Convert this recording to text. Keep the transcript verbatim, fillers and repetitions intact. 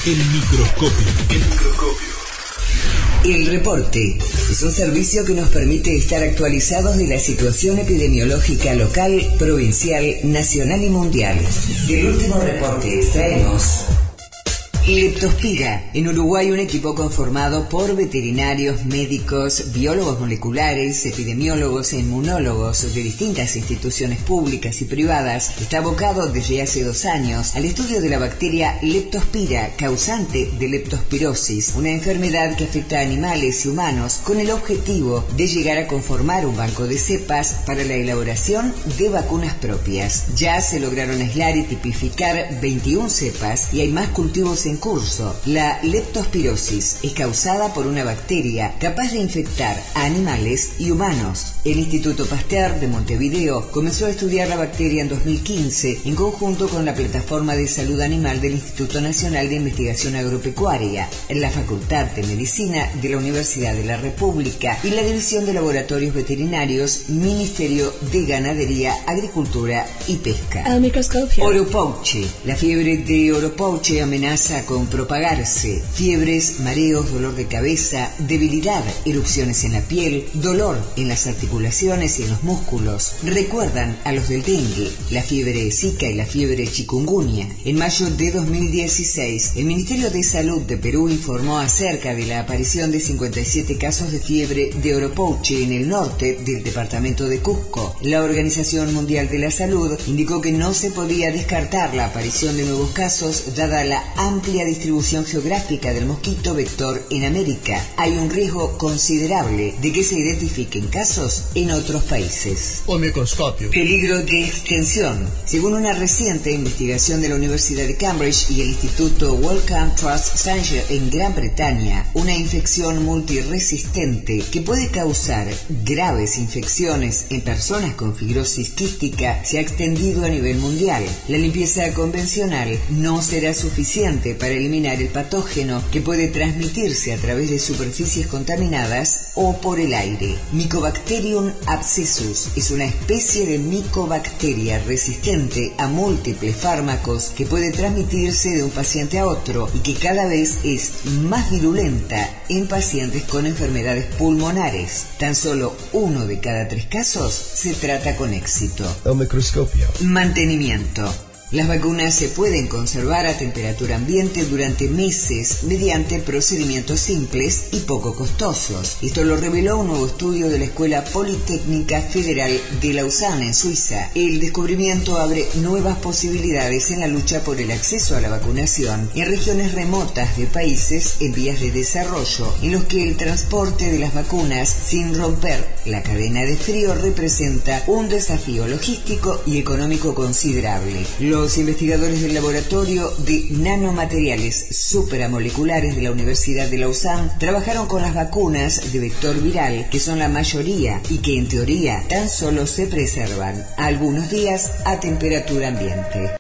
El microscopio. El microscopio. El reporte es un servicio que nos permite estar actualizados de la situación epidemiológica local, provincial, nacional y mundial. Del último reporte extraemos: Leptospira. En Uruguay, un equipo conformado por veterinarios, médicos, biólogos moleculares, epidemiólogos e inmunólogos de distintas instituciones públicas y privadas está abocado desde hace dos años al estudio de la bacteria Leptospira, causante de leptospirosis, una enfermedad que afecta a animales y humanos, con el objetivo de llegar a conformar un banco de cepas para la elaboración de vacunas propias. Ya se lograron aislar y tipificar veintiuna cepas y hay más cultivos en curso. La leptospirosis es causada por una bacteria capaz de infectar a animales y humanos. El Instituto Pasteur de Montevideo comenzó a estudiar la bacteria en dos mil quince en conjunto con la Plataforma de Salud Animal del Instituto Nacional de Investigación Agropecuaria, la Facultad de Medicina de la Universidad de la República y la División de Laboratorios Veterinarios, Ministerio de Ganadería, Agricultura y Pesca. El microscopio. Oropouche. La fiebre de Oropouche amenaza con propagarse. Fiebres, mareos, dolor de cabeza, debilidad, erupciones en la piel, dolor en las articulaciones y en los músculos. Recuerdan a los del dengue, la fiebre zika y la fiebre chikungunya. En mayo de dos mil dieciséis, el Ministerio de Salud de Perú informó acerca de la aparición de cincuenta y siete casos de fiebre de Oropouche en el norte del departamento de Cusco. La Organización Mundial de la Salud indicó que no se podía descartar la aparición de nuevos casos dada la amplia distribución geográfica del mosquito vector en América. Hay un riesgo considerable de que se identifiquen casos en otros países. O microscopio. Peligro de extensión. Según una reciente investigación de la Universidad de Cambridge y el Instituto Wellcome Trust Sanger en Gran Bretaña, una infección multiresistente que puede causar graves infecciones en personas con fibrosis quística se ha extendido a nivel mundial. La limpieza convencional no será suficiente para eliminar el patógeno que puede transmitirse a través de superficies contaminadas o por el aire. Mycobacterium abscessus es una especie de micobacteria resistente a múltiples fármacos que puede transmitirse de un paciente a otro y que cada vez es más virulenta en pacientes con enfermedades pulmonares. Tan solo uno de cada tres casos se trata con éxito. El microscopio. Mantenimiento. Las vacunas se pueden conservar a temperatura ambiente durante meses mediante procedimientos simples y poco costosos. Esto lo reveló un nuevo estudio de la Escuela Politécnica Federal de Lausanne, en Suiza. El descubrimiento abre nuevas posibilidades en la lucha por el acceso a la vacunación en regiones remotas de países en vías de desarrollo, en los que el transporte de las vacunas sin romper la cadena de frío representa un desafío logístico y económico considerable. Los Los investigadores del Laboratorio de Nanomateriales Supramoleculares de la Universidad de Lausanne trabajaron con las vacunas de vector viral, que son la mayoría y que en teoría tan solo se preservan algunos días a temperatura ambiente.